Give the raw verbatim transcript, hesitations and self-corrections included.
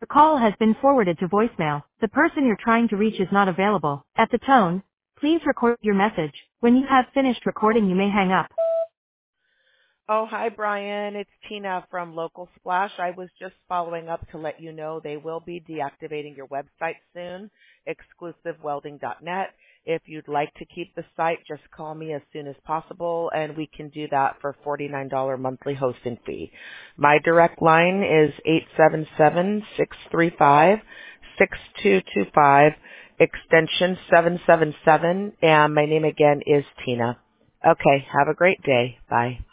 call has been forwarded to voicemail. The person you're trying to reach is not available. At the tone, please record your message. When you have finished recording, you may hang up. Oh, hi, Brian. It's Tina from Local Splash. I was just following up to let you know they will be deactivating your website soon, exclusive welding dot net. If you'd like to keep the site, just call me as soon as possible, and we can do that for forty-nine dollars monthly hosting fee. My direct line is eight seven seven, six three five, six two two five, extension seven seven seven, and my name again is Tina. Okay, have a great day. Bye.